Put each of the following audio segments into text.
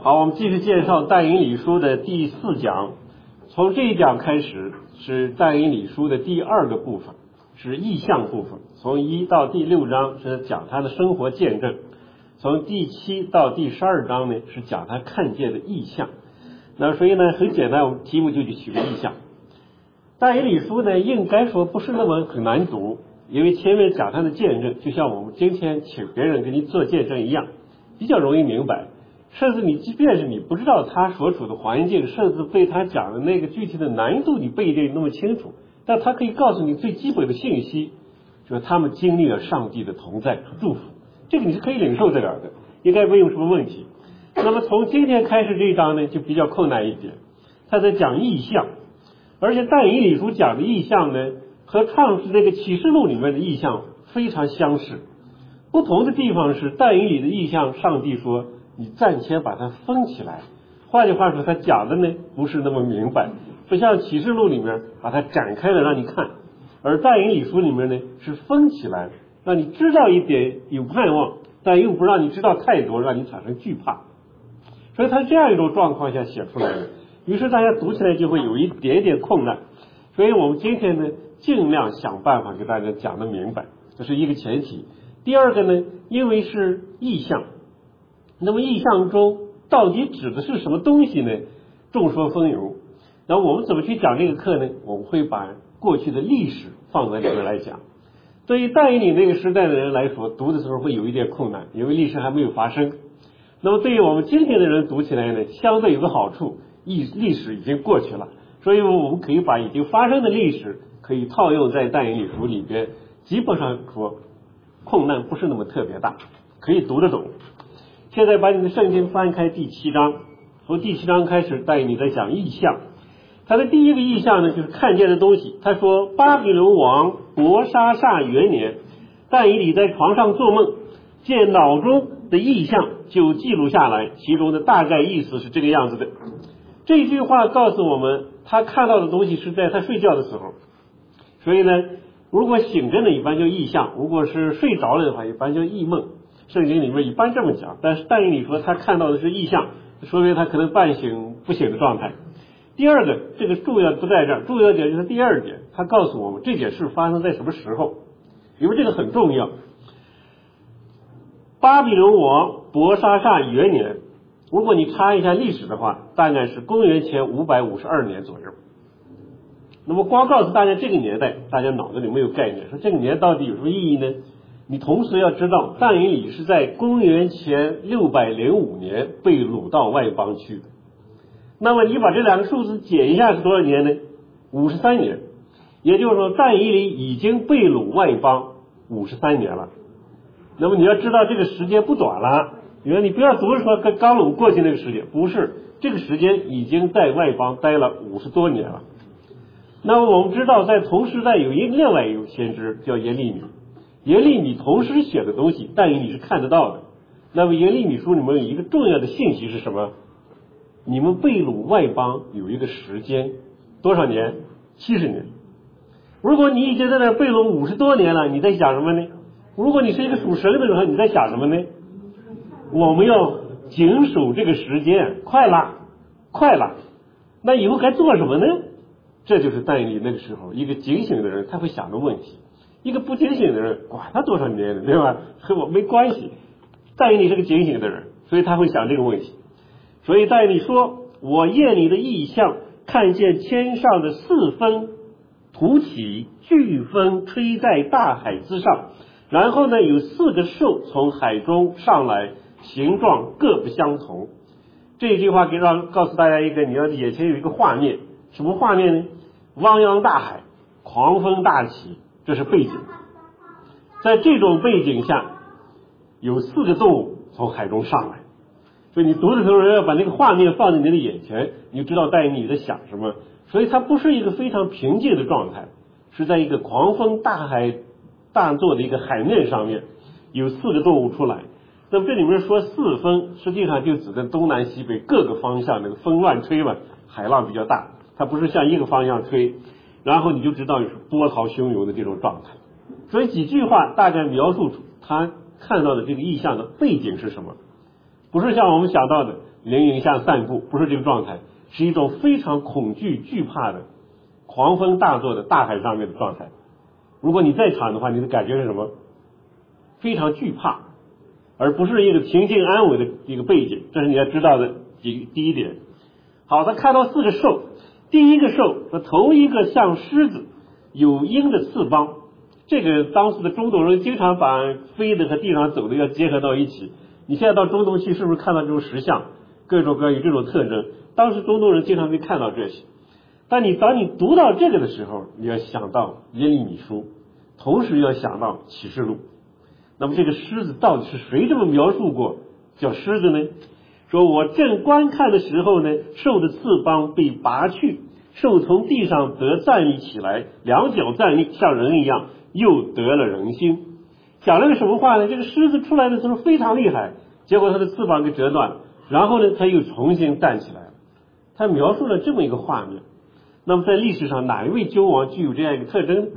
好，我们继续介绍《但以理书》的第4讲。从这一讲开始是《但以理书》的第2个部分，是意象部分。从1到第6章是讲他的生活见证，从第7到第12章呢是讲他看见的意象。那所以呢，很简单，我们题目就取个意象。《但以理书》呢，应该说不是那么很难读，因为前面讲他的见证，就像我们今天请别人给你做见证一样，比较容易明白。甚至你即便是你不知道他所处的环境，甚至被他讲的那个具体的难度你不一定那么清楚，但他可以告诉你最基本的信息，就是他们经历了上帝的同在和祝福，这个你是可以领受得了的，应该没有什么问题。那么从今天开始这一章呢就比较困难一点，他在讲意象，而且但以理书讲的意象呢和创世这个启示录里面的意象非常相似，不同的地方是但以理的意象上帝说你暂且把它封起来，换句话说他讲的呢不是那么明白，不像启示录里面把它展开了让你看，而但以理书里面呢是封起来，让你知道一点有盼望，但又不让你知道太多，让你产生惧怕，所以他这样一种状况下写出来的，于是大家读起来就会有一点点困难。所以我们今天呢尽量想办法给大家讲得明白，这是一个前提。第二个呢，因为是意象，那么意象中到底指的是什么东西呢？众说纷纭。那我们怎么去讲这个课呢？我们会把过去的历史放在里面来讲。对于但以理那个时代的人来说，读的时候会有一点困难，因为历史还没有发生。那么对于我们今天的人读起来呢，相对有个好处，历史已经过去了，所以我们可以把已经发生的历史可以套用在但以理书里边，基本上说困难不是那么特别大，可以读得懂。现在把你的圣经翻开第7章，从第7章开始但以理在讲意象。他的第一个意象呢就是看见的东西，他说巴比伦王伯沙撒元年，但以理在床上做梦，见脑中的意象就记录下来，其中的大概意思是这个样子的。这句话告诉我们他看到的东西是在他睡觉的时候，所以呢如果醒着呢一般叫意象，如果是睡着了的话一般叫异梦，圣经里面一般这么讲。但是但以理说他看到的是意象，说明他可能半醒不醒的状态。第二个，这个重要不在这儿，重要点就是第2点，他告诉我们这件事发生在什么时候，因为这个很重要。巴比伦王伯沙撒元年，如果你查一下历史的话，大概是公元前552年左右。那么光告诉大家这个年代，大家脑子里没有概念，说这个年到底有什么意义呢？你同时要知道但以理是在公元前605年被掳到外邦去的，那么你把这2个数字减一下是多少年呢？53年，也就是说但以理已经被掳外邦53年了。那么你要知道这个时间不短了，因为你不要读说刚掳过去那个时间，不是，这个时间已经在外邦待了50多年了。那么我们知道在同时代有另外一个先知叫耶利米，耶利米同时写的东西但以理是看得到的。那么耶利米书里面有一个重要的信息是什么？你们被掳外邦有一个时间多少年？70年。如果你已经在那被掳50多年了，你在想什么呢？如果你是一个属神的人，你在想什么呢？我们要谨守这个时间，快了快了，那以后该做什么呢？这就是但以理那个时候一个警醒的人他会想的问题。一个不警醒的人管他多少年了，对吧？和我没关系。但以理是个警醒的人，所以他会想这个问题。所以但以理说，我夜里的异象看见天上的4风突起，飓风吹在大海之上，然后呢有4个兽从海中上来，形状各不相同。这句话告诉大家一个，你要眼前有一个画面，什么画面呢？汪洋大海，狂风大起，这是背景。在这种背景下有4个动物从海中上来，所以你读的时候要把那个画面放在你的眼前，你就知道但以理在想什么。所以它不是一个非常平静的状态，是在一个狂风大海大作的一个海面上面有4个动物出来。那么这里面说4风，实际上就指的东南西北各个方向那个风乱吹嘛，海浪比较大，它不是向一个方向吹，然后你就知道是波涛汹涌的这种状态。所以几句话大概描述出他看到的这个意象的背景是什么，不是像我们想到的凌云下散步，不是这个状态，是一种非常恐惧惧怕的狂风大作的大海上面的状态。如果你在场的话，你的感觉是什么？非常惧怕，而不是一个平静安稳的一个背景，这是你要知道的第一点。好，他看到4个兽，第一个兽和头一个像狮子，有鹰的翅膀。这个当时的中东人经常把飞的和地上走的要结合到一起。你现在到中东去，是不是看到这种石像，各种各样有这种特征？当时中东人经常会看到这些。但当你读到这个的时候，你要想到耶利米书，同时要想到启示录。那么这个狮子到底是谁这么描述过叫狮子呢？说我正观看的时候呢，兽的翅膀被拔去，兽从地上得站立起来，两脚站立，像人一样，又得了人心。讲了个什么话呢？这个狮子出来的时候非常厉害，结果它的翅膀给折断，然后呢，它又重新站起来了。他描述了这么一个画面。那么在历史上哪一位君王具有这样一个特征呢？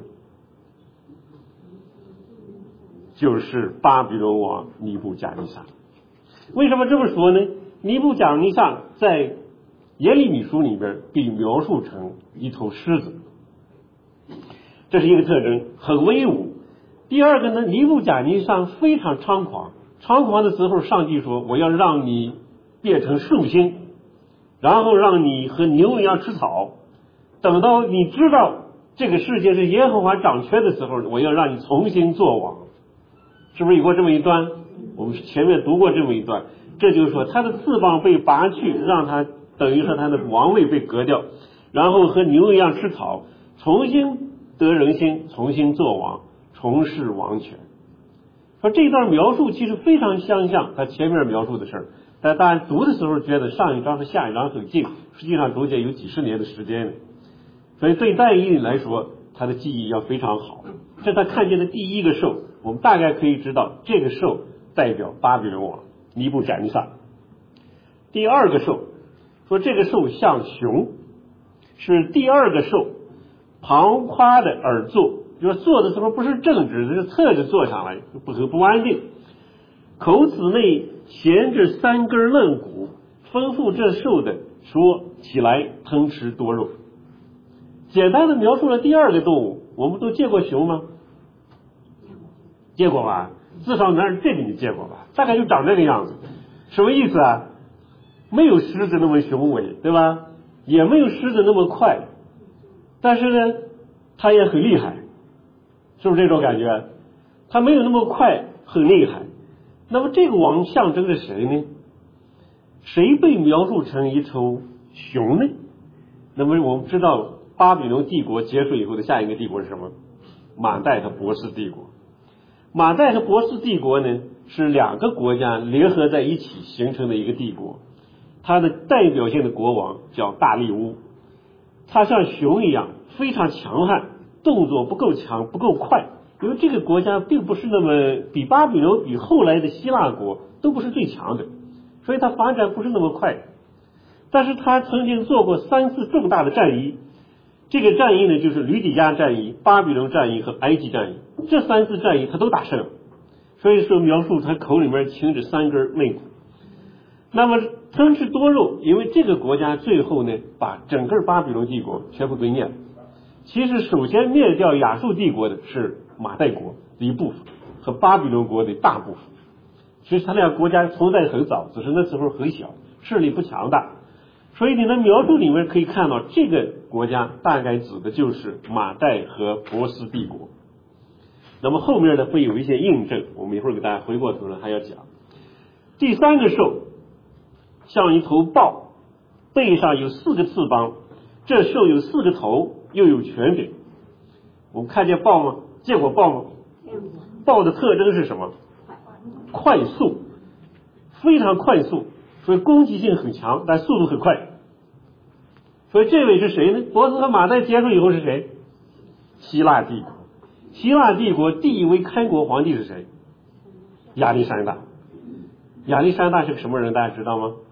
就是巴比伦王尼布甲尼撒。为什么这么说呢？尼布甲尼撒在耶利米书里边被描述成一头狮子，这是一个特征，很威武。第二个呢，尼布甲尼撒非常猖狂，猖狂的时候，上帝说我要让你变成兽星，然后让你和牛一样吃草，等到你知道这个世界是耶和华掌权的时候，我要让你重新做王。是不是有过这么一段？我们前面读过这么一段，这就是说他的翅膀被拔去，让他等于说他的王位被革掉，然后和牛一样吃草，重新得人心，重新做王，重拾王权。说这段描述其实非常相像他前面描述的事儿，但大家读的时候觉得上一章和下一章很近，实际上中间有几十年的时间呢。所以对但以理来说，他的记忆要非常好。这他看见的第一个兽，我们大概可以知道这个兽代表巴比伦王尼布甲尼撒。第二个兽，说这个兽像熊，是第二个兽旁夸的而坐，就是坐的时候不是正直的，是侧着坐上来，不安定。口子内衔着3根肋骨，吩咐这兽的说起来吞吃多肉。简单的描述了第二个动物。我们都见过熊吗？见过吧？至少这个你见过吧？大概就长这个样子。什么意思啊？没有狮子那么雄伟，对吧？也没有狮子那么快，但是呢，它也很厉害，是不是这种感觉？它没有那么快，很厉害。那么这个王象征着谁呢？谁被描述成一头熊呢？那么我们知道巴比伦帝国结束以后的下一个帝国是什么？马代和波斯帝国。马代和波斯帝国呢，是2个国家联合在一起形成的一个帝国。它的代表性的国王叫大利乌，他像熊一样非常强悍，动作不够强不够快，因为这个国家并不是那么比巴比伦比后来的希腊国都不是最强的，所以它发展不是那么快。但是他曾经做过3次重大的战役，这个战役呢就是吕底亚战役、巴比伦战役和埃及战役，这3次战役他都打胜了。所以说描述他口里面噙着3根肋骨。那么吞吃多肉，因为这个国家最后呢把整个巴比伦帝国全部给灭了。其实首先灭掉亚述帝国的是马代国的一部分和巴比伦国的大部分。其实他俩国家存在很早，只是那时候很小，势力不强大。所以你的描述里面可以看到，这个国家大概指的就是马代和波斯帝国。那么后面呢会有一些印证，我们一会儿给大家回过头来还要讲。第3个兽像一头豹，背上有4个翅膀，这兽有4个头，又有权柄。我们看见豹吗？见过豹吗？豹的特征是什么？快速，非常快速，所以攻击性很强，但速度很快。所以这位是谁呢？波斯和马代结束以后是谁？希腊帝国。希腊帝国第一位开国皇帝是谁？亚历山大。亚历山大是个什么人？大家知道吗？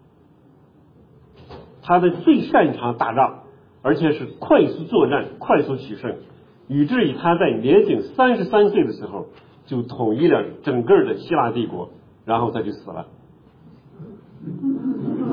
他的最擅长打仗，而且是快速作战，快速取胜，以至于他在年仅33岁的时候就统一了整个的希腊帝国，然后他就死了。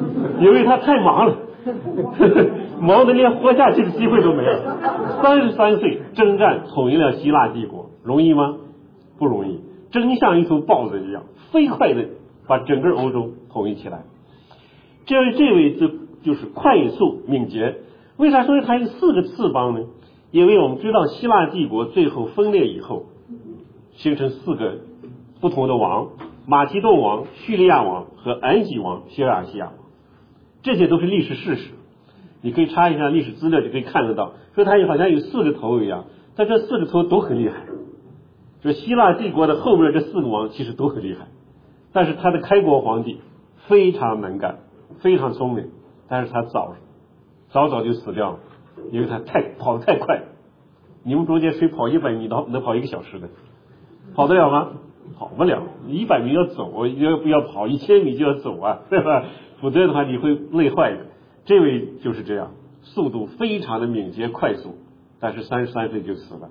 因为他太忙了，忙得连活下去的机会都没有。33岁征战统一了希腊帝国，容易吗？不容易，真像一头豹子一样，飞快的把整个欧洲统一起来。这位就是快速敏捷。为啥说他有4个翅膀呢？因为我们知道希腊帝国最后分裂以后，形成4个不同的王：马其顿王、叙利亚王和安息王、西亚西亚王。这些都是历史事实，你可以查一下历史资料就可以看得到，说他好像有4个头一样，但这4个头都很厉害。说希腊帝国的后面这4个王其实都很厉害，但是他的开国皇帝非常能干，非常聪明，但是他早就死掉了，因为他跑得太快。你们中间谁跑100米能跑1个小时的？跑得了吗？跑不了。100米要走，要跑1000米就要走啊，对吧？否则的话你会累坏的。这位就是这样，速度非常的敏捷快速，但是33岁就死了。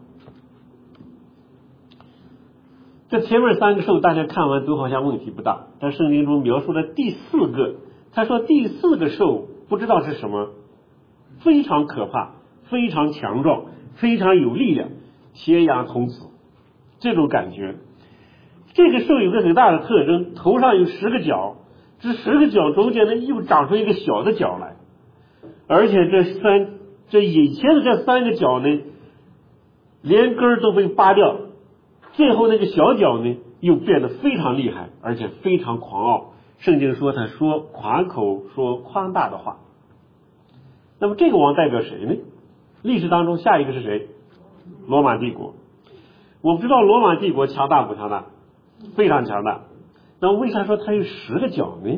这前面3个兽大家看完都好像问题不大，但圣经中描述的第4个，他说第4个兽不知道是什么，非常可怕，非常强壮，非常有力量，血压童子这种感觉。这个兽有个很大的特征，头上有10个角，这10个角中间呢又长出一个小的角来，而且这以前的这3个角呢连根儿都被拔掉，最后那个小角呢又变得非常厉害，而且非常狂傲。圣经说他说夸口说宽大的话。那么这个王代表谁呢？历史当中下一个是谁？罗马帝国。我们知道罗马帝国强大不强大？非常强大。那么为啥说它有10个角呢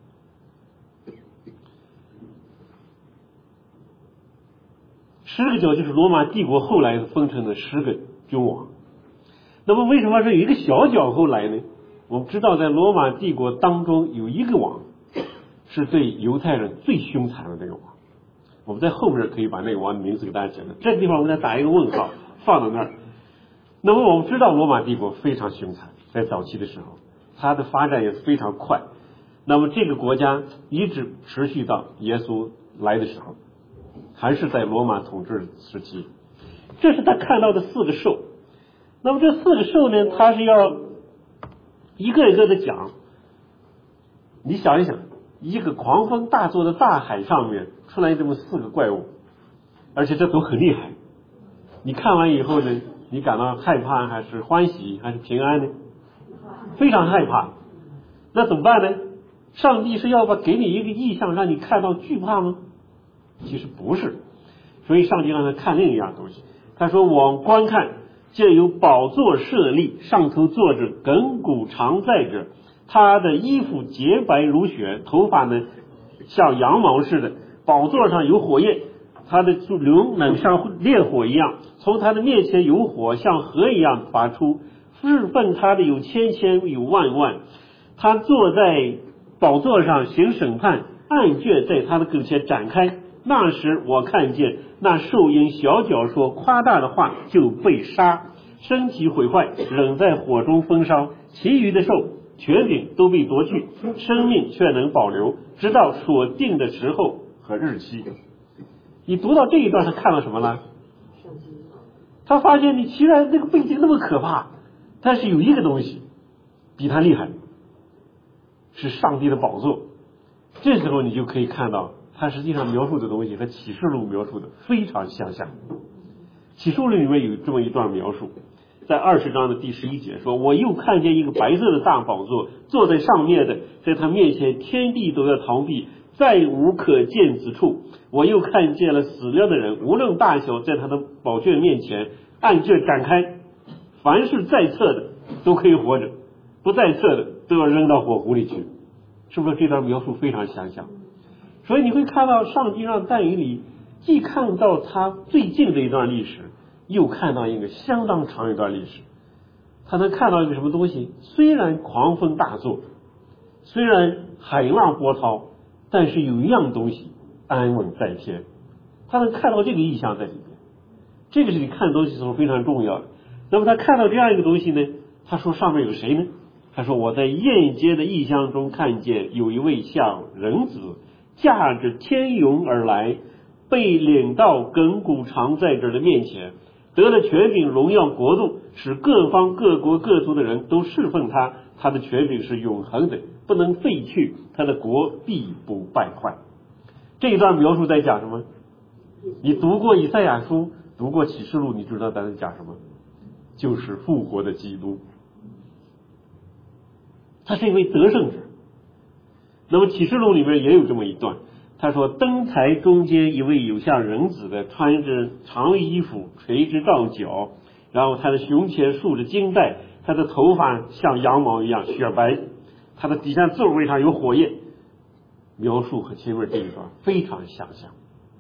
？10个角就是罗马帝国后来分成的10个君王。那么为什么是有一个小角后来呢？我们知道在罗马帝国当中有一个王是对犹太人最凶残的那个王，我们在后面可以把那个王的名字给大家讲的，这个地方我们再打一个问号放到那儿。那么我们知道罗马帝国非常凶残，在早期的时候它的发展也非常快，那么这个国家一直持续到耶稣来的时候，还是在罗马统治时期。这是他看到的4个兽。那么这4个兽呢，他是要一个一个的讲。你想一想，一个狂风大作的大海上面出来这么4个怪物，而且这都很厉害。你看完以后呢，你感到害怕还是欢喜还是平安呢？非常害怕。那怎么办呢？上帝是要给你一个意象让你看到惧怕吗？其实不是。所以上帝让他看另一样东西，他说往观看，见有宝座设立，上头坐着亘古常在者，他的衣服洁白如雪，头发呢像羊毛似的，宝座上有火焰，他的灵能像烈火一样，从他的面前有火像河一样发出，侍奉他的有千千有万万，他坐在宝座上行审判，案卷在他的跟前展开。那时我看见那兽因小脚说夸大的话就被杀，身体毁坏，仍在火中焚烧，其余的兽权柄都被夺去，生命却能保留，直到所定的时候和日期。你读到这一段，他看到什么了？他发现你虽然这个背景那么可怕，但是有一个东西比他厉害，是上帝的宝座。这时候你就可以看到他实际上描述的东西和启示录描述的非常相像。启示录里面有这么一段描述，在20章的第11节说，我又看见一个白色的大宝座，坐在上面的，在他面前天地都要逃避，再无可见之处。我又看见了死了的人，无论大小，在他的宝卷面前，案卷展开，凡是在册的都可以活着，不在册的都要扔到火湖里去。是不是这段描述非常相像？所以你会看到上帝让但以理既看到他最近的一段历史，又看到一个相当长一段历史。他能看到一个什么东西？虽然狂风大作，虽然海浪波涛，但是有一样东西安稳在天。他能看到这个意象在里面，这个是你看东西的时候非常重要的。那么他看到这样一个东西呢，他说上面有谁呢？他说我在宴接的异象中看见有一位像人子驾着天云而来，被领到亘古常在这的面前，得了权柄荣耀国度，使各方各国各族的人都侍奉他。他的权柄是永恒的，不能废去，他的国必不败坏。这一段描述在讲什么？你读过以赛亚书，读过启示录，你知道在讲什么？就是复活的基督，他是一位得胜者。那么启示录里面也有这么一段，他说灯台中间一位有像人子的，穿着长衣服，垂直到脚，然后他的胸前束着金带，他的头发像羊毛一样雪白，他的底下座位上有火焰。描述和前面这一段非常相像，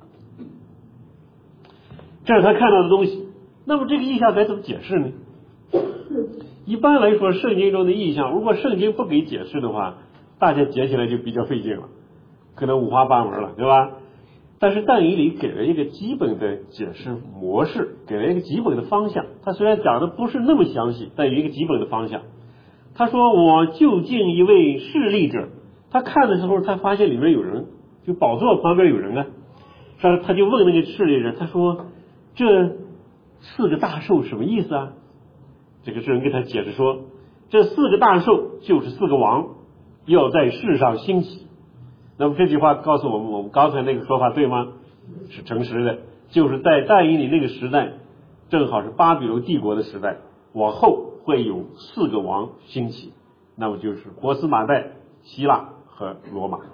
这是他看到的东西。那么这个意象该怎么解释呢？一般来说圣经中的意象，如果圣经不给解释的话，大家解起来就比较费劲了，可能五花八门了，对吧？但是但以理给了一个基本的解释模式，给了一个基本的方向。他虽然讲的不是那么详细，但有一个基本的方向。他说我就近一位侍立者，他看的时候他发现里面有人，就宝座旁边有人啊，他就问那个侍立者，他说这四个大兽什么意思啊？这个人给他解释说，这四个大兽就是四个王，要在世上兴起。那么这句话告诉我们，我们刚才那个说法对吗？是诚实的，就是在但以理那个时代，正好是巴比伦帝国的时代，往后会有四个王兴起，那么就是波斯马代、希腊和罗马。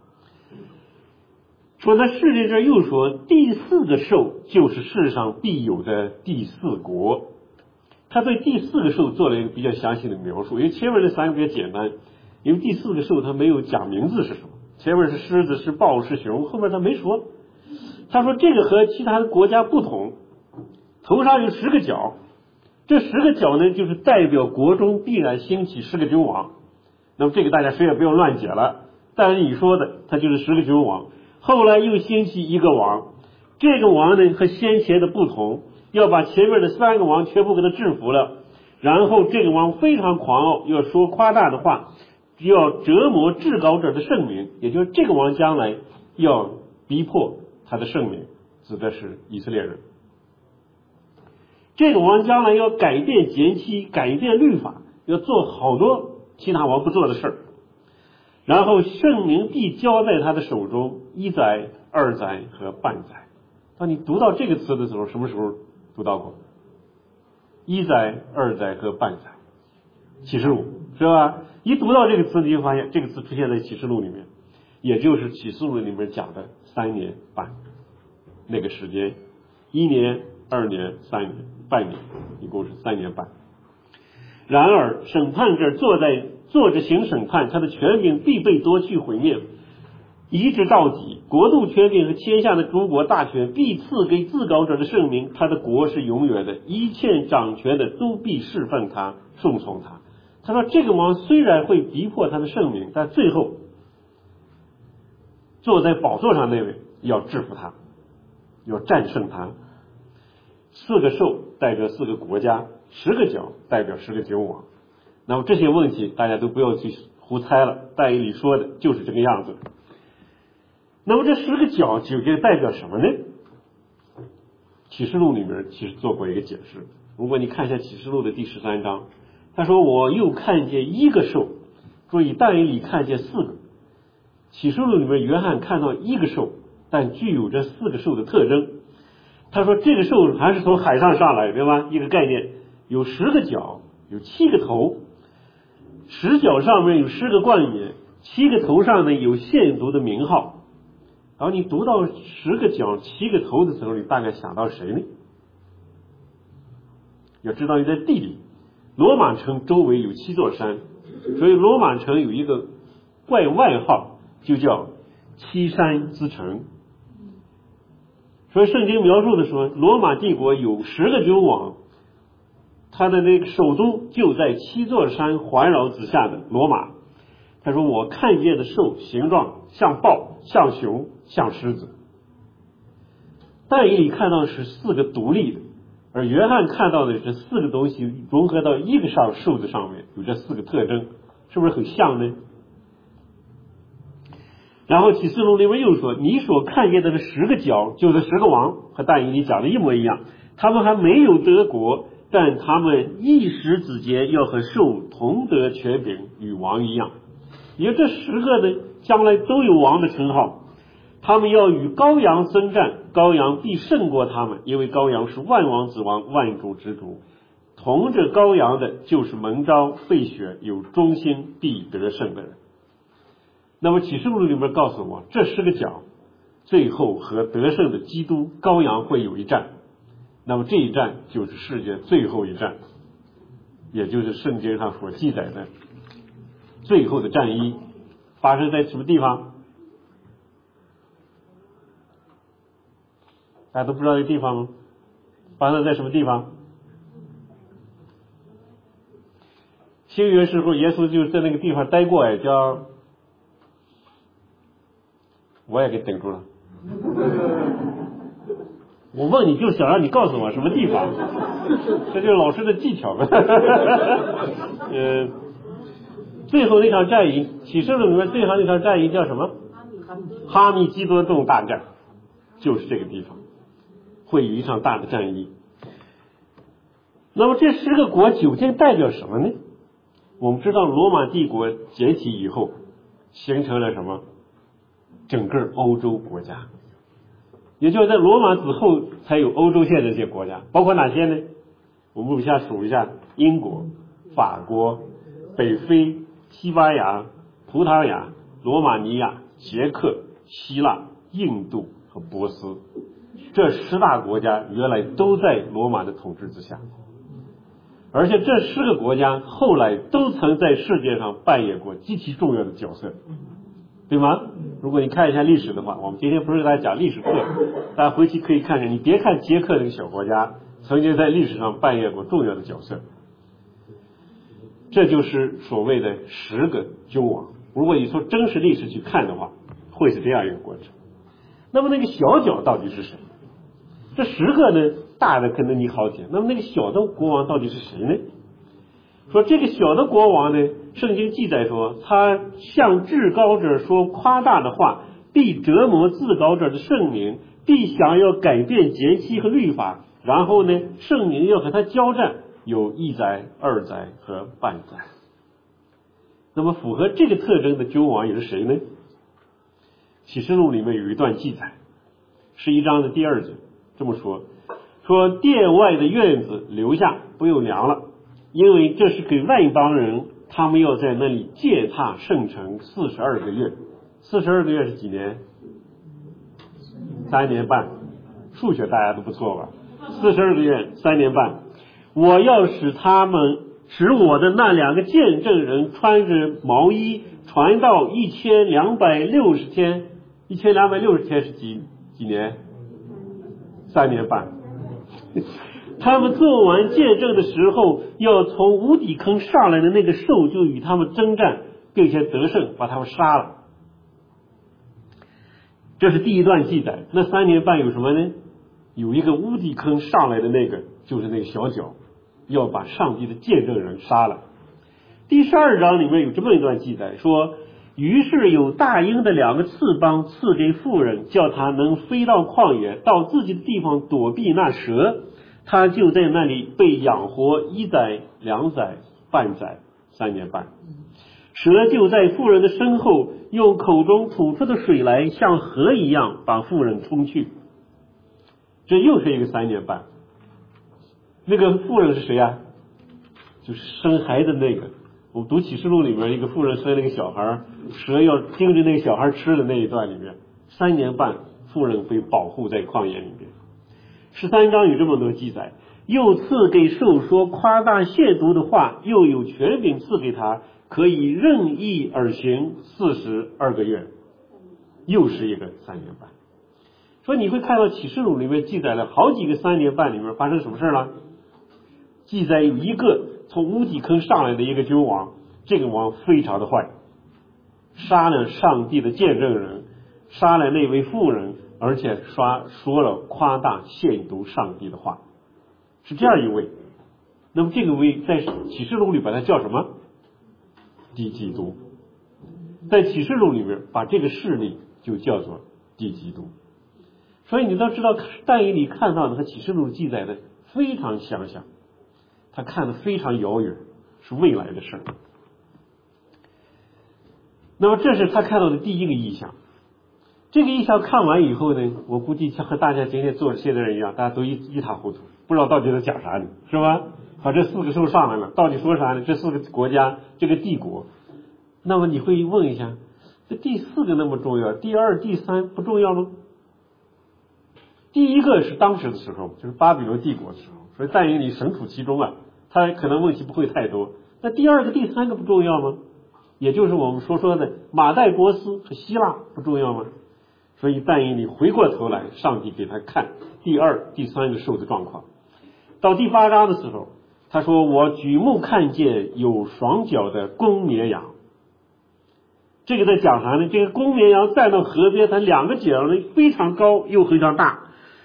说在世界这又说，第四个兽就是世上必有的第四国。他对第四个兽做了一个比较详细的描述，因为前面这三个比较简单，因为第四个兽他没有讲名字是什么，前面是狮子、是豹、是熊，后面他没说。他说这个和其他的国家不同，头上有10个角，这10个角呢，就是代表国中必然兴起10个君王。那么这个大家谁也不用乱解了，但是你说的他就是10个君王。后来又兴起一个王，这个王呢和先前的不同，要把前面的3个王全部给他制服了，然后这个王非常狂傲，要说夸大的话，要折磨至高者的圣名，也就是这个王将来要逼迫他的圣名，指的是以色列人。这个王将来要改变节期，改变律法，要做好多其他王不做的事儿，然后圣名必交在他的手中，1载、2载和半载。当你读到这个词的时候，什么时候读到过？1载、2载和半载，启示录是吧？一读到这个词，你就发现这个词出现在启示录里面，也就是启示录里面讲的3年半那个时间，1年、2年、3年、半年，一共是3年半。然而审判者坐着行审判，他的权柄必被夺去毁灭，一直到底。国度权柄和天下的诸国大权必赐给至高者的圣名，他的国是永远的，一切掌权的都必侍奉他，顺从他。他说这个王虽然会逼迫他的圣名，但最后坐在宝座上那位要制服他，要战胜他。4个兽代表4个国家，10个角代表10个君王。那么这些问题大家都不要去胡猜了，但以理说的就是这个样子。那么这10个角究竟代表什么呢？启示录里面其实做过一个解释，如果你看一下启示录的第13章，他说我又看见1个兽，注意但以理看见4个，启示录里面约翰看到1个兽，但具有这4个兽的特征。他说这个兽还是从海上上来，对吧？一个概念，有10个角，有7个头，10角上面有10个冠冕，7个头上呢有限读的名号。然后你读到10个角7个头的时候，你大概想到谁呢？要知道你在地理，罗马城周围有7座山，所以罗马城有一个外号，就叫7山之城。所以圣经描述的说，罗马帝国有10个君王，他的那个首都就在7座山环绕之下的罗马。他说我看见的兽形状像豹、像熊、像狮子。但以理看到的是4个独立的，而约翰看到的是4个东西融合到1个兽子上面，有这4个特征，是不是很像呢？ 然后启示录里面又说，你所看见的这10个角就是10个王，和但以理讲的一模一样，他们还没有得国，但他们一时之间要和兽同得权柄，与王一样。因为这10个呢，将来都有王的称号，他们要与羔羊征战，羔羊必胜过他们，因为羔羊是万王之王，万主之主。同着羔羊的，就是蒙召被选有忠心必得胜的人。那么启示录里面告诉我，这10个角最后和得胜的基督羔羊会有一战，那么这一战就是世界最后一战，也就是圣经上所记载的最后的战役，发生在什么地方？大家都不知道这地方吗？发生在什么地方？新约时候耶稣就在那个地方待过，叫我也给顶住了。我问你就想让你告诉我什么地方，这就是老师的技巧。最后那场战役，启示录里面最后那场战役叫什么？哈密基多洞大战，就是这个地方会有一场大的战役。那么这10个国究竟代表什么呢？我们知道罗马帝国解体以后形成了什么？整个欧洲国家，也就是在罗马之后才有欧洲现在这些国家，包括哪些呢？我们往下数一下：英国、法国、北非、西班牙、葡萄牙、罗马尼亚、捷克、希腊、印度和波斯。这10大国家原来都在罗马的统治之下，而且这10个国家后来都曾在世界上扮演过极其重要的角色，对吗？如果你看一下历史的话，我们今天不是给大家讲历史课，大家回去可以看看，你别看捷克这个小国家曾经在历史上扮演过重要的角色，这就是所谓的10个君王。如果你从真实历史去看的话，会是这样一个过程。那么那个小角到底是谁？这10个呢，大的可能你好解，那么那个小的国王到底是谁呢？说这个小的国王呢，圣经记载说，他向至高者说夸大的话，必折磨至高者的圣名，必想要改变节期和律法，然后呢，圣名要和他交战，有1载、2载和半载。那么符合这个特征的君王也是谁呢？启示录里面有一段记载，11章的第2节这么说，说殿外的院子留下，不用量了，因为这是给外邦人，他们要在那里践踏圣城42个月。42个月是几年？3年半。数学大家都不错吧？42个月3年半。我要使我的那2个见证人穿着毛衣传到1260天。1260天是几年？3年半。他们做完见证的时候，要从无底坑上来的那个兽就与他们征战，并且得胜，把他们杀了。这是第一段记载。那3年半有什么呢？有一个无底坑上来的那个，就是那个小角，要把上帝的见证人杀了。第12章里面有这么一段记载，说于是有大鹰的2个翅膀赐给妇人，叫他能飞到旷野，到自己的地方躲避那蛇，他就在那里被养活1载、2载、半载、3年半。蛇就在妇人的身后，用口中吐出的水来，像河一样把妇人冲去。这又是一个3年半。那个妇人是谁啊？就是生孩子那个。我读启示录里面，一个妇人生那个小孩，蛇要盯着那个小孩吃的那一段里面，3年半妇人被保护在旷野里面。13章有这么多记载，又赐给兽说夸大亵渎的话，又有权柄赐给他，可以任意而行42个月，又是一个3年半。所以你会看到启示录里面记载了好几个3年半里面发生什么事了？记载有一个从无底坑上来的一个君王，这个王非常的坏，杀了上帝的见证人，杀了那位妇人，而且说了夸大亵渎上帝的话，是这样一位。那么这个位在启示录里把它叫什么？敌基督。 在启示录里面把这个势力就叫做敌基督。所以你都知道但以理看到的和启示录记载的非常相像，他看得非常遥远，是未来的事儿。那么这是他看到的第一个意象。这个意象看完以后呢，我估计像和大家今天做这些的人一样，大家都一塌糊涂，不知道到底在讲啥呢，是吧？好，这4个兽上来了，到底说啥呢？这4个国家，这个帝国。那么你会问一下，这第4个那么重要，第2、第3不重要吗？第一个是当时的时候，就是巴比伦帝国的时候，所以但以理身处其中啊，他可能问题不会太多。那第2个、第3个不重要吗？也就是我们说的马代波斯和希腊不重要吗？所以但以理回过头来，上帝给他看第2、第3个兽的状况。到第8章的时候，他说我举目看见有双脚的公绵羊。这个在讲啥呢？这个公绵羊站到河边，它2个角呢非常高又非常大。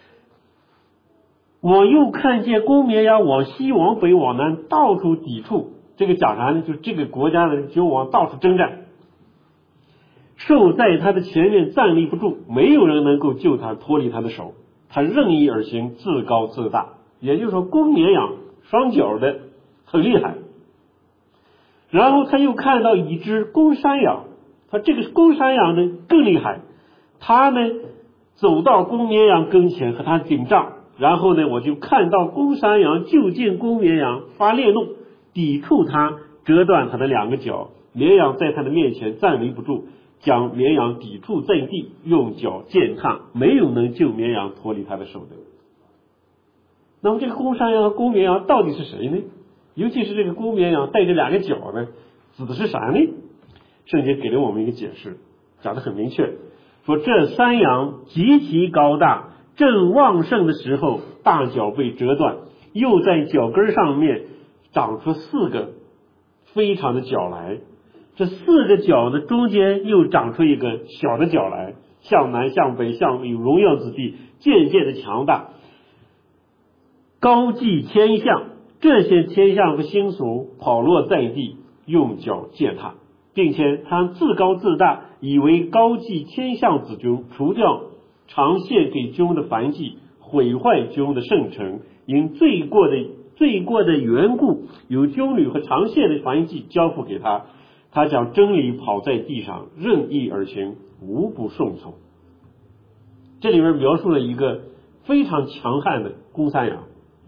我又看见公绵羊往西往北往南到处抵触。这个讲啥呢？就是这个国家的就往到处征战，兽在他的前面站立不住，没有人能够救他脱离他的手，他任意而行，自高自大。也就是说公绵羊双脚的很厉害。然后他又看到一只公山羊，他这个公山羊呢更厉害，他呢走到公绵羊跟前和他顶仗，然后呢我就看到公山羊就近公绵羊，发烈怒，抵触他，折断他的2个脚，绵羊在他的面前站立不住，将绵羊抵触在地，用脚践踏，没有能救绵羊脱离他的手的。那么这个公山羊和公绵羊到底是谁呢？尤其是这个公绵羊带着2个脚呢，指的是啥呢？圣经给了我们一个解释，讲得很明确，说这山羊极其高大，正旺盛的时候，大脚被折断，又在脚跟上面长出4个非常的角来，这4个角的中间又长出一个小的角来，向南向北向有荣耀之地，渐渐的强大，高跽天象，这些天象和星宿跑落在地，用脚践踏，并且他自高自大，以为高跽天象之君，除掉常献给君的燔祭，毁坏君的圣城，因罪过的缘故，有军旅和常献的燔祭交付给他，他将真理跑在地上，任意而行，无不顺从。这里面描述了一个非常强悍的公山羊。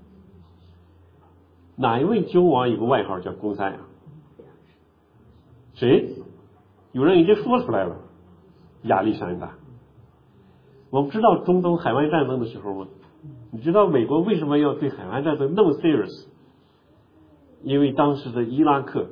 哪一位君王有个外号叫公山羊？谁？有人已经说出来了，亚历山大。我们知道中东海湾战争的时候吗？你知道美国为什么要对海湾战争那么 serious？ 因为当时的伊拉克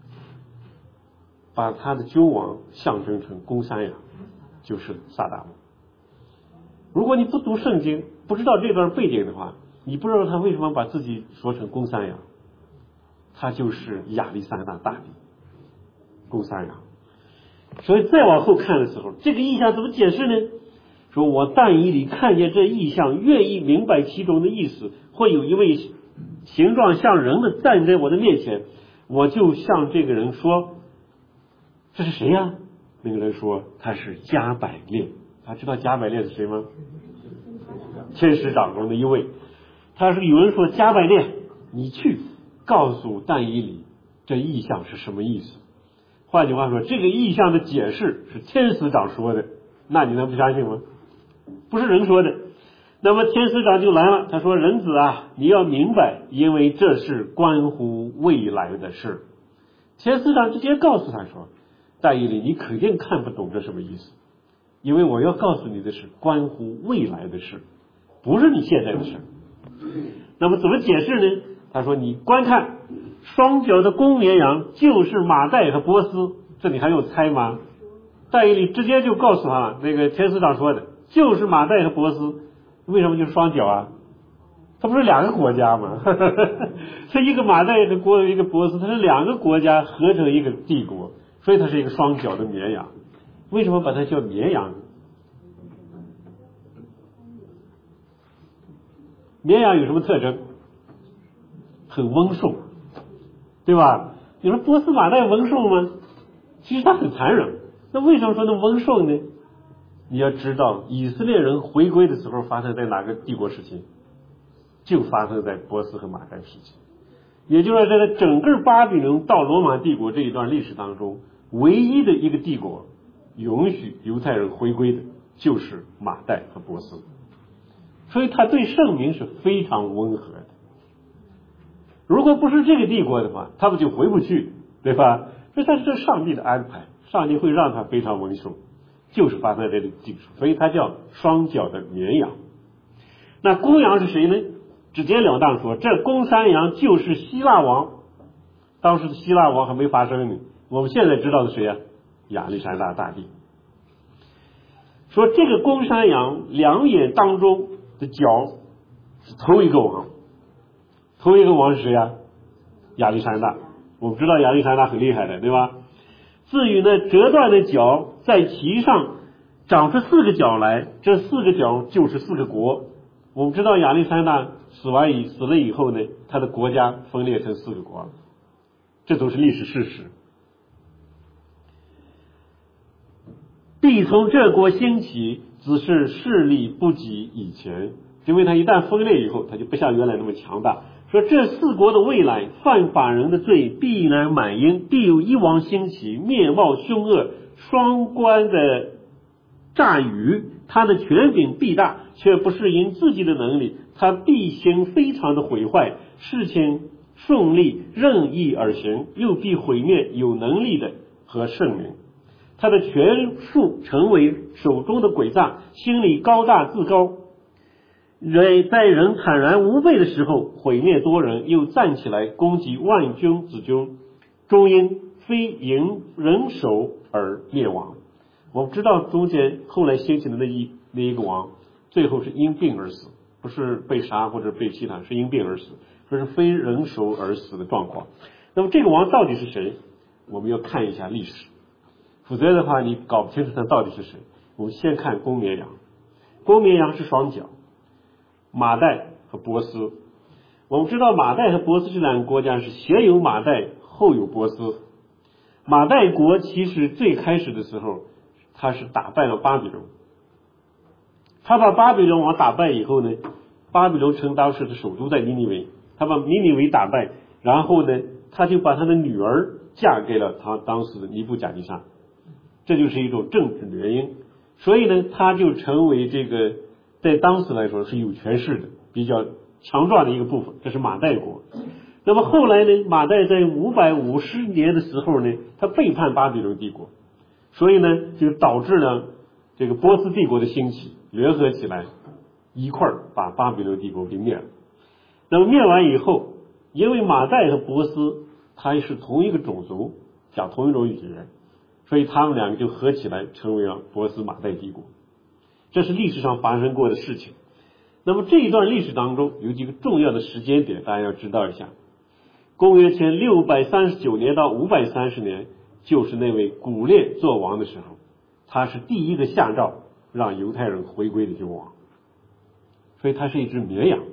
把他的君王象征成公山羊，就是萨达姆。如果你不读圣经，不知道这段背景的话，你不知道他为什么把自己说成公山羊，他就是亚历山大大帝，公山羊。所以再往后看的时候，这个意象怎么解释呢？说我但以理看见这意象，愿意明白其中的意思，会有一位形状像人的站在我的面前，我就向这个人说，这是谁呀？那个人说他是加百列。他知道加百列是谁吗？天使长中的一位。他说有人说加百列，你去告诉但以理这意象是什么意思。换句话说，这个意象的解释是天使长说的，那你能不相信吗？不是人说的。那么天使长就来了，他说人子啊，你要明白，因为这是关乎未来的事。天使长直接告诉他说，但以理你肯定看不懂这什么意思，因为我要告诉你的是关乎未来的事，不是你现在的事。那么怎么解释呢？他说你观看双脚的公绵羊就是马代和波斯，这你还用猜吗？但以理直接就告诉他了，那个天使长说的就是马代和波斯。为什么就是双脚啊？它不是2个国家吗？是一个马代的国，一个波斯，它是2个国家合成一个帝国，所以它是一个双脚的绵羊。为什么把它叫绵羊呢？绵羊有什么特征？很温顺，对吧？你说波斯马代温顺吗？其实它很残忍。 那为什么说那么温顺呢？你要知道，以色列人回归的时候发生在哪个帝国时期？就发生在波斯和马代时期。也就是说，在整个巴比伦到罗马帝国这一段历史当中，唯一的一个帝国允许犹太人回归的就是马代和波斯，所以他对圣民是非常温和的。如果不是这个帝国的话，他们就回不去，对吧？所以他是上帝的安排，上帝会让他非常温顺，就是发生在这个地方，所以他叫双脚的绵羊。那公羊是谁呢？直截了当说，这公山羊就是希腊王。当时的希腊王还没发生呢，我们现在知道的谁啊？亚历山大大帝。说这个公山羊两眼当中的角是同一个王，同一个王是谁啊？亚历山大。我们知道亚历山大很厉害的，对吧？至于呢，折断的角在其上长出4个角来，这4个角就是4个国。我们知道亚历山大死了以后呢，他的国家分裂成4个国了，这都是历史事实。必从这国兴起，只是势力不及以前，因为他一旦分裂以后，他就不像原来那么强大。说这4国的未来，犯法人的罪必然满盈，必有一王兴起，面貌凶恶，双关的诈语，他的权柄必大，却不是因自己的能力，他必行非常的毁坏，事情顺利任意而行，又必毁灭有能力的和圣民。他的权术成为手中的诡诈，心里高大自高，在人坦然无备的时候毁灭多人，又站起来攻击万军之君，终因非迎人手而灭亡。我们知道中间后来兴起的那一个王，最后是因病而死，不是被杀或者被其他，是因病而死，这是非人手而死的状况。那么这个王到底是谁？我们要看一下历史，否则的话你搞不清楚他到底是谁。我们先看公绵羊，公绵羊是双脚，马代和波斯。我们知道马代和波斯这两个国家是先有马代后有波斯。马代国其实最开始的时候，他是打败了巴比伦，他把巴比伦王打败以后呢，巴比伦城当时的首都在尼尼微，他把尼尼微打败，然后呢，他就把他的女儿嫁给了他当时的尼布甲尼撒，这就是一种政治原因。所以呢，他就成为这个在当时来说是有权势的、比较强壮的一个部分，这是马代国。那么后来呢，马代在550年的时候呢，他背叛巴比伦帝国，所以呢，就导致了这个波斯帝国的兴起，联合起来一块儿把巴比伦帝国给灭了。那么灭完以后，因为马代和波斯它是同一个种族，讲同一种语言，所以他们两个就合起来成为了波斯马代帝国。这是历史上发生过的事情。那么这一段历史当中有几个重要的时间点，大家要知道一下。公元前639年到530年，就是那位古列做王的时候，他是第一个下诏让犹太人回归的君王，所以他是一只绵羊，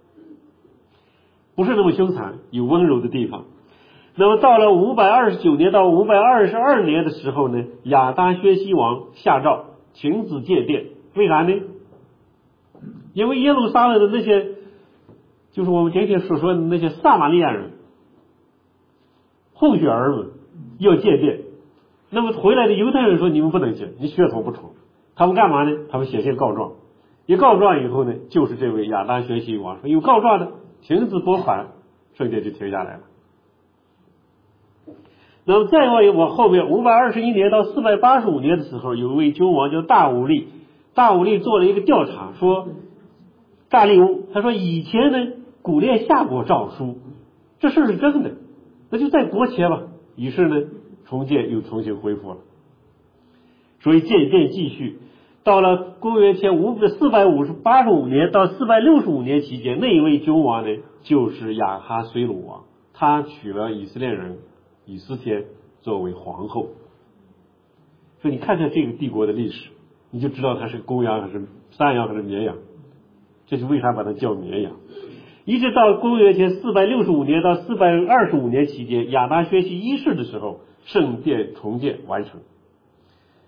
不是那么凶残，有温柔的地方。那么到了529年到522年的时候呢，亚达薛西王下诏停止建殿。为啥呢？因为耶路撒冷的那些，就是我们今天所说的那些撒玛利亚人混血儿们要建殿，那么回来的犹太人说你们不能建，你血统不纯。他们干嘛呢？他们写信告状，一告状以后呢，就是这位亚达薛西王说有告状的停止拨款，圣殿就停下来了。那么再往后面521年到485年的时候，有一位君王叫大武力，大武力做了一个调查，说大利乌，他说以前呢古列下过诏书，这事是真的，那就在国前吧。于是呢重建又重新恢复了，所以建殿继续。到了公元前485年到465年期间，那一位君王呢就是亚哈随鲁王，他娶了以色列人以斯帖作为皇后。所以你看看这个帝国的历史，你就知道它是公羊还是山羊还是绵羊，这是为啥把它叫绵羊。一直到公元前465年到425年期间，亚达薛西一世的时候，圣殿重建完成。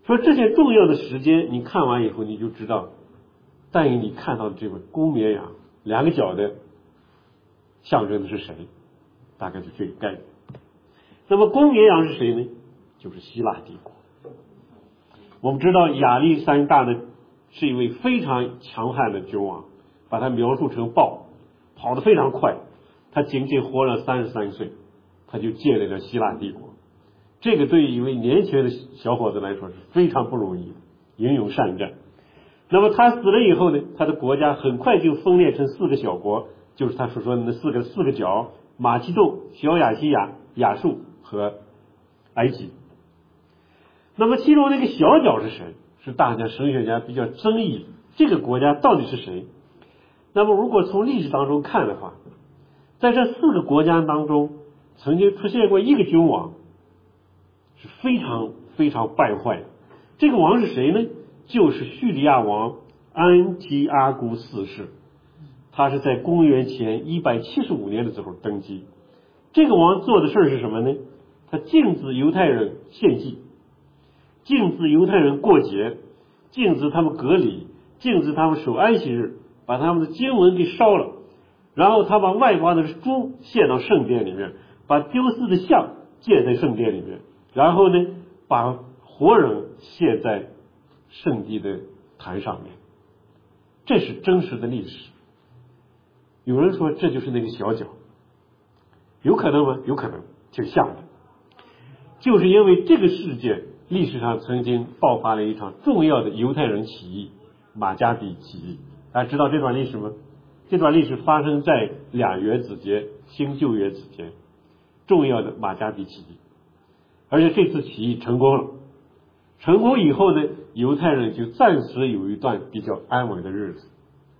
说这些重要的时间你看完以后，你就知道但以理看到这个公绵羊2个角的象征的是谁，大概就这个概念。那么公绵羊是谁呢？就是希腊帝国。我们知道亚历山大呢是一位非常强悍的君王，把他描述成豹，跑得非常快，他仅仅活了33岁，他就建立了希腊帝国。这个对于一位年轻的小伙子来说是非常不容易的，英勇善战。那么他死了以后呢，他的国家很快就分裂成4个小国，就是他所说的那四个角：马其顿、小亚细亚、亚述和埃及。那么其中那个小角是谁？是大家神学家比较争议，这个国家到底是谁？那么如果从历史当中看的话，在这4个国家当中，曾经出现过一个君王，是非常非常败坏的。这个王是谁呢？就是叙利亚王安提阿古四世，他是在公元前175年的时候登基。这个王做的事是什么呢？他禁止犹太人献祭，禁止犹太人过节，禁止他们隔离，禁止他们守安息日，把他们的经文给烧了，然后他把外邦的猪献到圣殿里面，把丢失的象建在圣殿里面，然后呢把活人献在圣地的坛上面。这是真实的历史。有人说这就是那个小角，有可能吗？有可能，挺像的。就是因为这个事件历史上曾经爆发了一场重要的犹太人起义，马加比起义。大家知道这段历史吗？这段历史发生在2月子节、新旧约之间，重要的马加比起义。而且这次起义成功了，成功以后呢，犹太人就暂时有一段比较安稳的日子。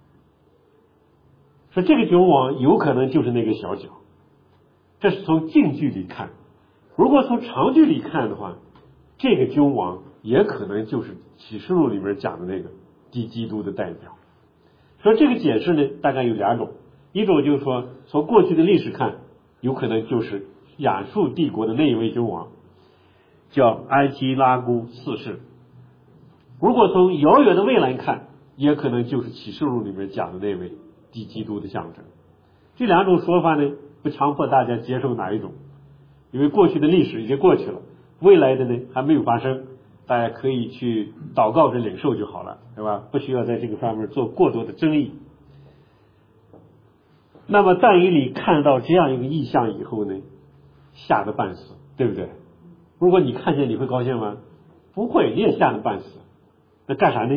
说这个君王有可能就是那个小角，这是从近距离看。如果从长距离看的话，这个君王也可能就是启示录里面讲的那个敌基督的代表。说这个解释呢，大概有2种，一种就是说从过去的历史看，有可能就是亚述帝国的那一位君王，叫安提拉古四世。如果从遥远的未来看，也可能就是启示录里面讲的那位敌基督的象征。这2种说法呢，不强迫大家接受哪一种，因为过去的历史已经过去了，未来的呢还没有发生，大家可以去祷告着领受就好了，对吧？不需要在这个方面做过多的争议。那么但以理看到这样一个异象以后呢，吓得半死，对不对？如果你看见，你会高兴吗？不会，你也吓得半死。那干啥呢？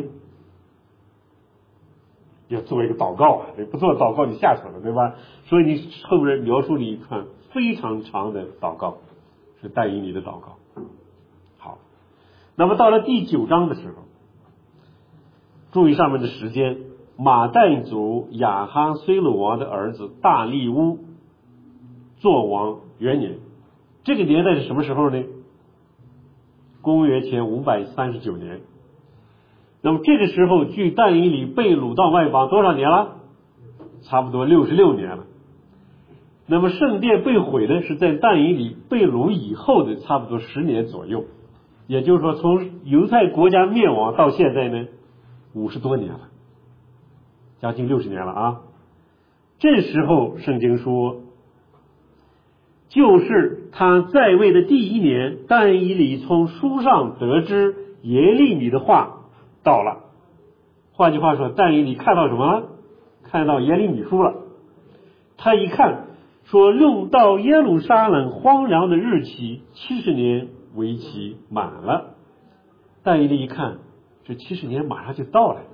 要做一个祷告啊，你不做祷告你吓死了，对吧？所以你后面描述了一串非常长的祷告，是但以理的祷告。好，那么到了第9章的时候，注意上面的时间，马代族亚哈绥鲁王的儿子大利乌做王元年。这个年代是什么时候呢？公元前539年。那么这个时候距但以理被掳到外邦多少年了？差不多66年了。那么圣殿被毁呢，是在但以理被掳以后的差不多10年左右。也就是说从犹太国家灭亡到现在呢50多年了，将近60年了啊。这时候圣经说，就是他在位的第1年，但以理从书上得知耶利米的话到了。换句话说，但以理看到什么了？看到耶利米书了。他一看说，论到耶路撒冷荒凉的日期70年为期满了。但以理一看，这70年马上就到了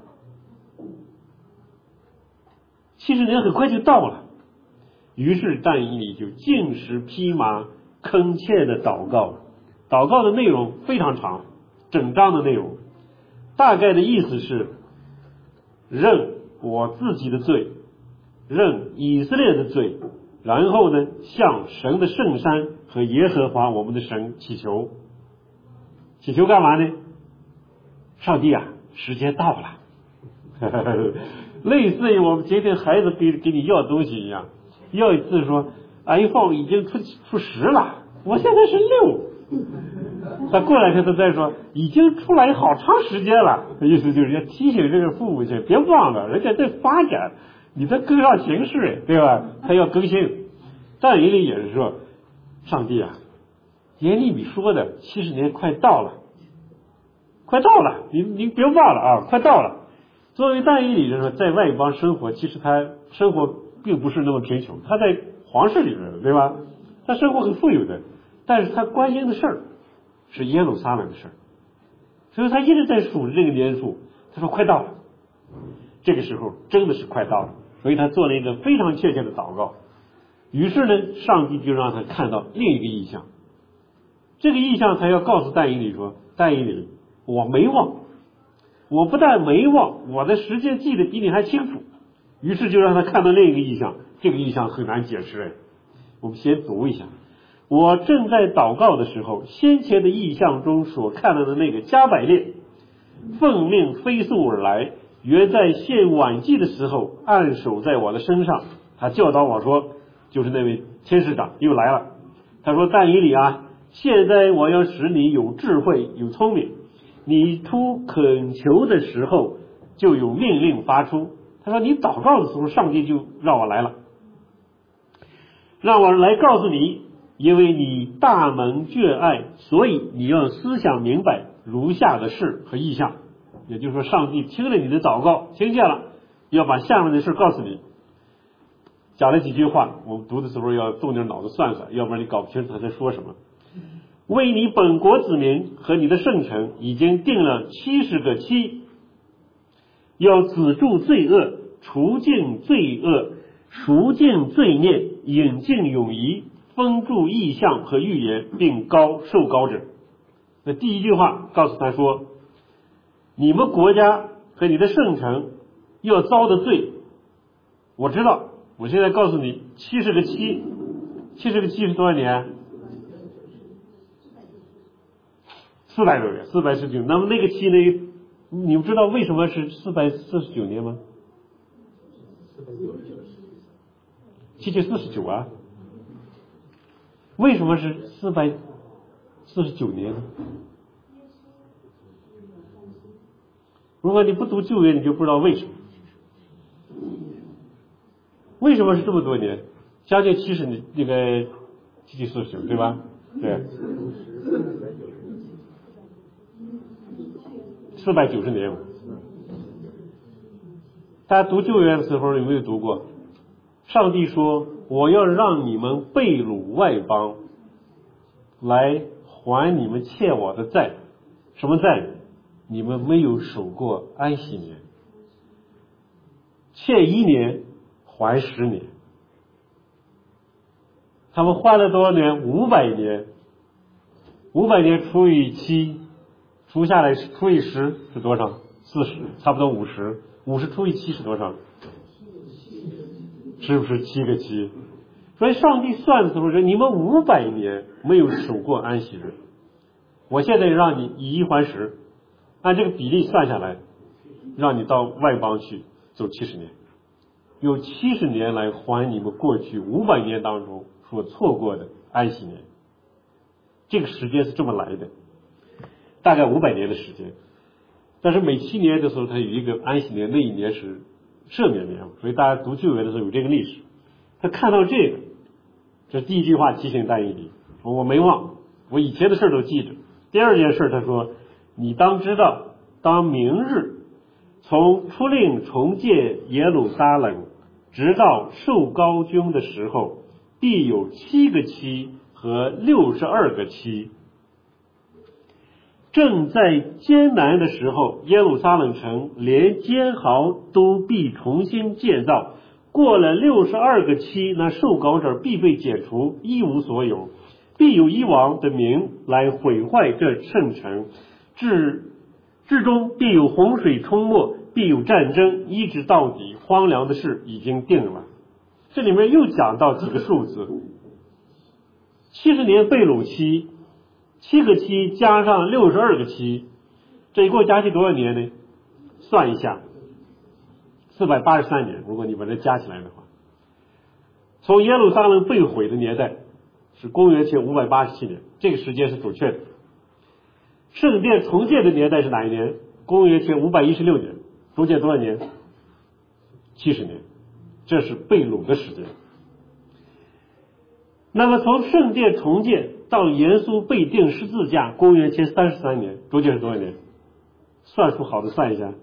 ，70年很快就到了。于是但以理就禁食披麻，恳切的祷告。祷告的内容非常长，整章的内容大概的意思是，认我自己的罪，认以色列的罪，然后呢向神的圣山和耶和华我们的神祈求。祈求干嘛呢？上帝啊，时间到了类似于我们今天孩子给你要东西一样，要一次说 iPhone 已经出10了，我现在是6， 他过两天他再说，已经出来好长时间了，意思就是要提醒这个父母亲别忘了，人家在发展，你得跟上形势，对吧？他要更新。但以理也是说，上帝啊，耶利米说的70年快到了，你别忘了啊，快到了。作为但以理就是说，在外邦生活，其实他生活并不是那么贫穷，他在皇室里边，对吧？他生活很富有的，但是他关心的事儿是耶路撒冷的事儿，所以他一直在数着这个年数。他说快到了，这个时候真的是快到了，所以他做了一个非常确切的祷告。于是呢，上帝就让他看到另一个异象。这个异象他要告诉但以理说，但以理，我没忘，我不但没忘，我的时间记得比你还清楚。于是就让他看到另一个异象，这个异象很难解释。我们先读一下。我正在祷告的时候，先前的异象中所看到的那个加百列奉命飞速而来，约在献晚祭的时候按手在我的身上。他教导我说，就是那位天使长又来了。他说，但以理啊，现在我要使你有智慧有聪明，你出恳求的时候就有命令发出。他说你祷告的时候，上帝就让我来了，让我来告诉你，因为你大蒙眷爱，所以你要思想明白如下的事和意象。也就是说，上帝听了你的祷告，听见了，要把下面的事告诉你。讲了几句话，我们读的时候要动点脑子算算，要不然你搞不清楚他在说什么。为你本国子民和你的圣城已经定了70个期，要止住罪恶，除尽罪恶，赎尽罪孽，引进永仪，封住异象和预言，并受膏者。那第一句话告诉他说，你们国家和你的圣城要遭的罪，我知道。我现在告诉你，70个期，70个期是多少年？400多年，449。那么那个期呢？你们知道为什么是449年吗？749啊，为什么是449年呢？如果你不读旧约，你就不知道为什么。为什么是这么多年？将近70年，那个749，对吧？对，490年。大家读旧约的时候有没有读过？上帝说，我要让你们被掳外邦，来还你们欠我的债。什么债？你们没有守过安息年，欠1年还10年。他们还了多少年？500年。500年除以7，除下来除以10是多少？40，差不多50。50除以7是多少？是不是7个7？所以上帝算的时候说，你们500年没有守过安息日，我现在让你以1还10，按这个比例算下来，让你到外邦去走70年，有70年来还你们过去500年当中所错过的安息年。这个时间是这么来的，大概500年的时间。但是每7年的时候，它有一个安息年，那一年是赦免年，所以大家读旧约的时候有这个历史。他看到这个，这第一句话提醒但以理，我没忘，我以前的事都记着。第二件事他说，你当知道，当明日从出令重建耶路撒冷直到受膏君的时候，必有7个期和62个期。正在艰难的时候，耶路撒冷城连监壕都必重新建造。过了62个期，那受膏者必被解除，一无所有。必有一王的名来毁坏这圣城，至终必有洪水冲没，必有战争，一直到底，荒凉的事已经定了。这里面又讲到几个数字，70年被掳期，7个期加上62个期，这一共加起多少年呢？算一下，483年，如果你把它加起来的话，从耶路撒冷被毁的年代是公元前587年，这个时间是准确的。圣殿重建的年代是哪一年？公元前516年，重建多少年？70年，这是被掳的时间。那么从圣殿重建到耶稣被钉十字架，公元前33年，中间是多少年？算数好的算一下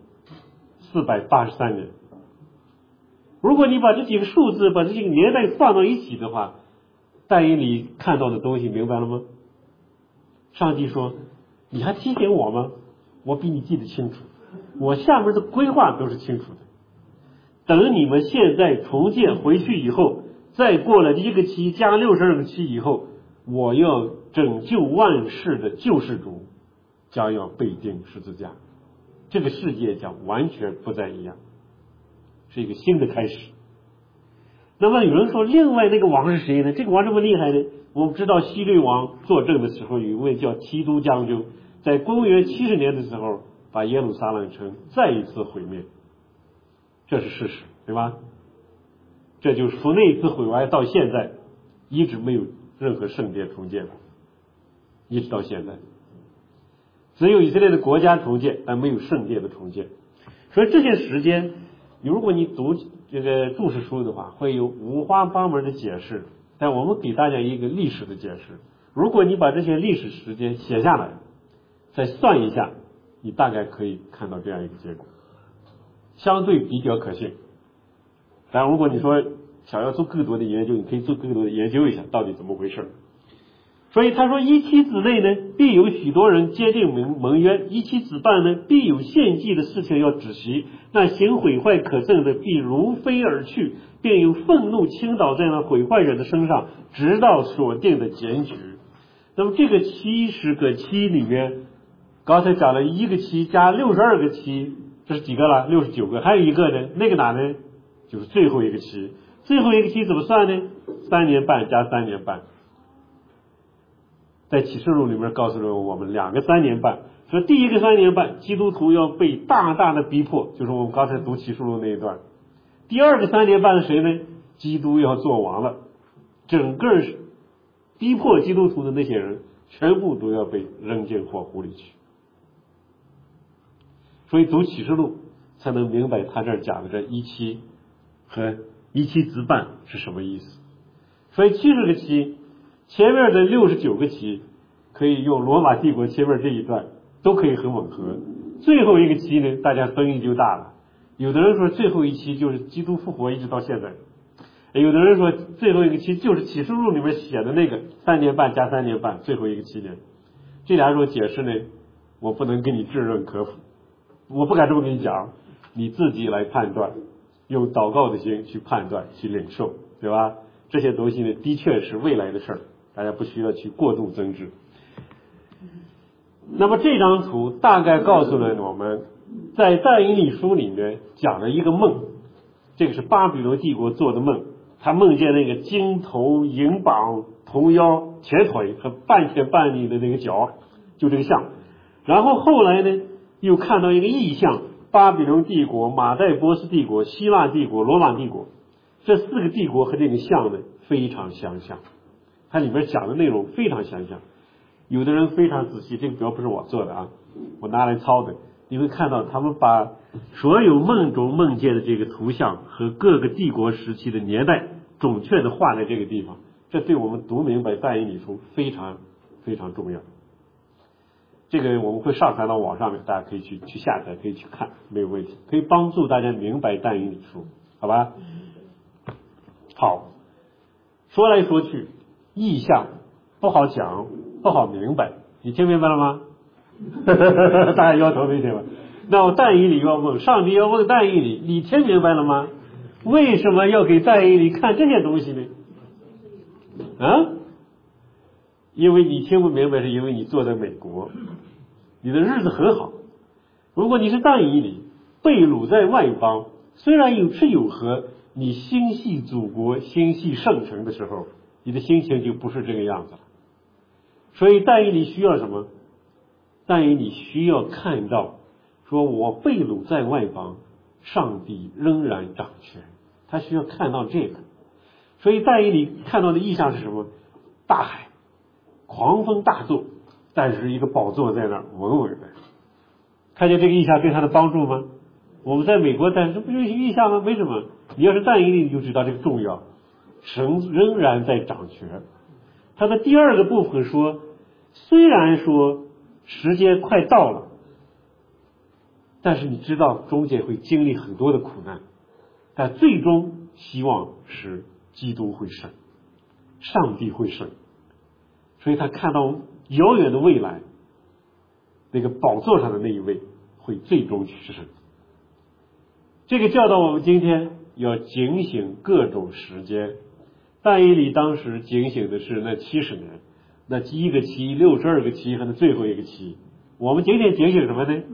，483年。如果你把这几个数字，把这几个年代放到一起的话，但以理看到的东西明白了吗？上帝说，你还提醒我吗？我比你记得清楚，我下面的规划都是清楚的。等你们现在重建回去以后，再过了1个期加62个期以后，我要拯救万世的救世主将要被钉十字架，这个世界将完全不再一样，是一个新的开始。那么有人说，另外那个王是谁呢？这个王这么厉害呢？我们知道希律王作政的时候，有一位叫提督将军，在公元70年的时候把耶路撒冷城再一次毁灭，这是事实，对吧？这就是从那一次毁完到现在一直没有任何圣殿重建，一直到现在只有以色列的国家重建，但没有圣殿的重建。所以这些时间，如果你读这个注释书的话，会有五花八门的解释，但我们给大家一个历史的解释。如果你把这些历史时间写下来，再算一下，你大概可以看到这样一个结果，相对比较可信。当然如果你说想要做更多的研究，你可以做更多的研究一下到底怎么回事。所以他说，一妻子内呢，必有许多人坚定盟约；一妻子半呢，必有献祭的事情要止息。那行毁坏可憎的，必如飞而去，并有愤怒倾倒在那毁坏人的身上，直到所定的检举。那么这个70个期里面，刚才讲了1个期加62个期，这是几个了？69个。还有一个呢，那个哪呢？就是最后一个期。最后一个期怎么算呢？3年半加3年半。在启示录里面告诉了我们2个3年半，说第一个3年半基督徒要被大大的逼迫，就是我们刚才读启示录那一段。第二个3年半是谁呢？基督要做王了，整个逼迫基督徒的那些人全部都要被扔进火湖里去。所以读启示录才能明白他这儿讲的这1期和1期子半是什么意思。所以70个期前面的69个期可以用罗马帝国前面这一段都可以很吻合，最后一个期呢，大家争议就大了。有的人说最后一期就是基督复活一直到现在，有的人说最后一个期就是启示录里面写的那个3年半加3年半，最后一个7年。这两种解释呢，我不能跟你智认可否，我不敢这么跟你讲，你自己来判断，用祷告的心去判断去领受，对吧？这些东西呢，的确是未来的事儿，大家不需要去过度争执。那么这张图大概告诉了我们，在但以理书里面讲了一个梦，这个是巴比伦帝国做的梦，他梦见那个金头银膀铜腰前腿和半天半里的那个脚，就这个像。然后后来呢，又看到一个异象，巴比伦帝国、马代波斯帝国、希腊帝国、罗马帝国，这4个帝国和这个像呢非常相像，它里边讲的内容非常相像。有的人非常仔细，这个表不是我做的啊，我拿来抄的。你会看到他们把所有梦中梦见的这个图像和各个帝国时期的年代准确的画在这个地方，这对我们读明白但以理书非常非常重要。这个我们会上传到网上面，大家可以去下载，可以去看，没有问题，可以帮助大家明白但以理书，好吧？好，说来说去，意象不好讲，不好明白，你听明白了吗？大家摇头没听吧？那我但以理要问，上帝要问但以理，你听明白了吗？为什么要给但以理看这些东西呢？啊？因为你听不明白，是因为你坐在美国，你的日子很好。如果你是但以理，被掳在外邦，虽然有吃有喝，你心系祖国，心系圣城的时候，你的心情就不是这个样子了。所以但以理需要什么？但以理需要看到，说我被掳在外邦，上帝仍然掌权，他需要看到这个。所以但以理看到的意象是什么？ 大海，狂风大作，但是一个宝座在那儿稳稳的。看见这个意象对他的帮助吗？我们在美国，但是这不就是意象吗？为什么？你要是但以理，你就知道这个重要。神仍然在掌权。他的第二个部分说，虽然说时间快到了，但是你知道中间会经历很多的苦难，但最终希望是基督会胜，上帝会胜。所以他看到遥远的未来，那个宝座上的那一位会最终取胜。这个教导我们今天要警醒各种时间。但以理当时警醒的是那70年，那1个期、62个期和那最后一个期。我们今天警醒什么呢？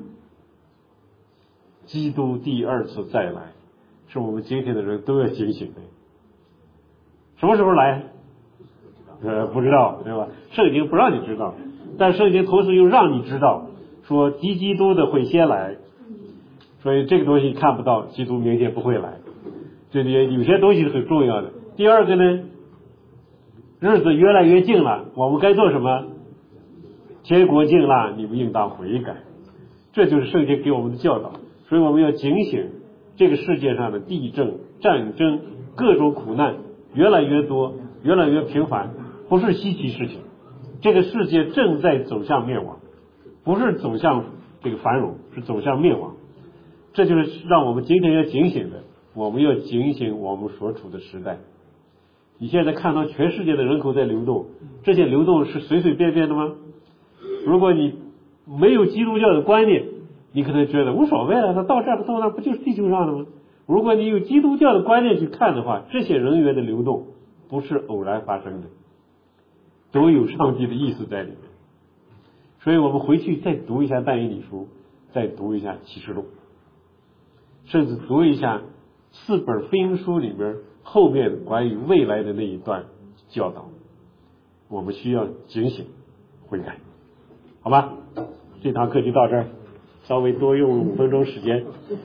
基督第二次再来，是我们今天的人都要警醒的。什么时候来？不知道，对吧？圣经不让你知道，但圣经同时又让你知道，说基督的会先来，所以这个东西看不到，基督明天不会来。这里有些东西是很重要的。第二个呢，日子越来越近了，我们该做什么？天国近了，你们应当悔改。这就是圣经给我们的教导。所以我们要警醒，这个世界上的地震、战争、各种苦难越来越多，越来越频繁，不是稀奇事情。这个世界正在走向灭亡，不是走向这个繁荣，是走向灭亡。这就是让我们今天要警醒的。我们要警醒我们所处的时代。你现在看到全世界的人口在流动，这些流动是随随便便的吗？如果你没有基督教的观念，你可能觉得无所谓了，他到这儿到那儿不就是地球上的吗？如果你有基督教的观念去看的话，这些人员的流动不是偶然发生的，都有上帝的意思在里面。所以我们回去再读一下但以理书，再读一下启示录，甚至读一下4本福音书里面后面关于未来的那一段教导，我们需要警醒悔改，好吧？这堂课就到这儿，稍微多用5分钟时间。